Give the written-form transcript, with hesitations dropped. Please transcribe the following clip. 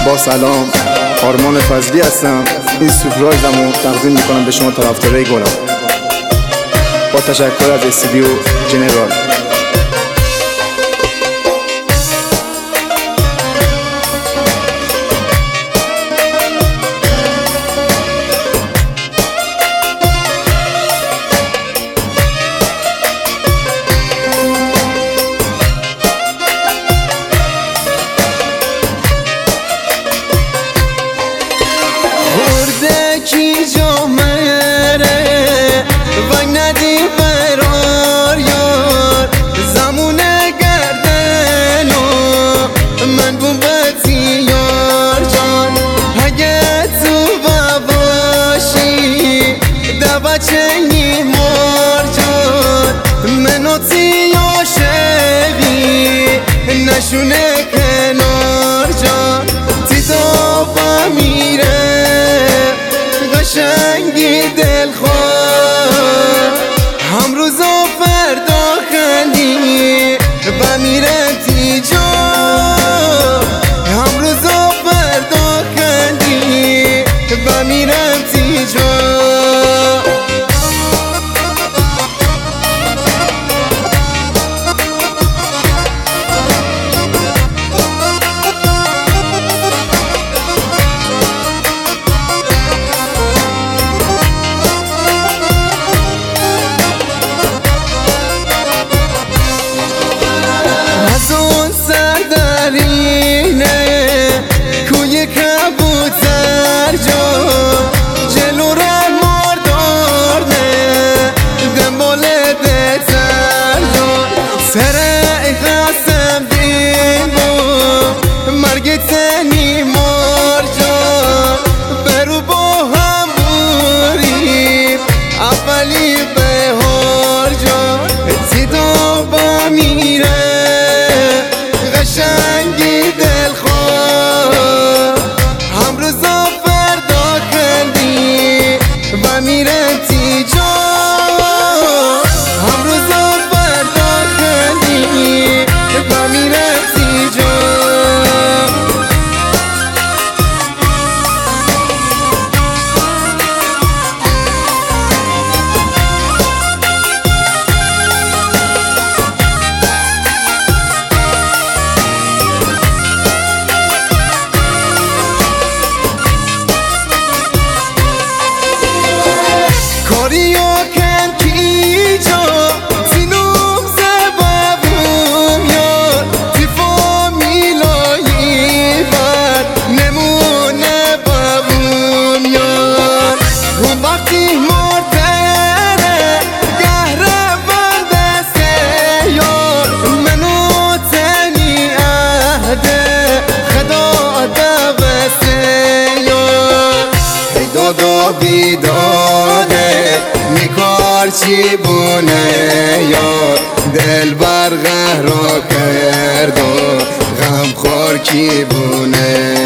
با سلام، آرمان فضلی هستم. این سورپرایزمو تقدیم میکنم به شما طرفدارای گلم، با تشکر از استودیو جنرال. کی جامره وای ندی فرار یار زمون گردنو من بومتی یار جان اگه تو باشی دوا چنگی مار جان منو تی عاشقی نشونه کنار جان تی دابا میره قشنگی دلخواه هم روز و فردا خندی و میره تی جا هم روز و فردا خندی و میره تی جا کوی کبوتر جا جلو ره ماردار نه دنبال دتر جا سره خواستم دین با مرگ تنی مار جا برو با هم بوریم اولی بهار جا تی با میره قشنگی دلخواه هم روز و فردا خندی و میره تی جا هم روز و فردا خندی و میره تی جا کاریو کن کی جا سینوم سببوم یار تی فامیلایی بر نمونه بابوم یار اون وقتی مرتره گهره بندسته یار منو تنی عهده خدا دوسته یار ای دادا بیداده میکار چی بونه یار دل بر قهرا کرد و غم خور کی بونه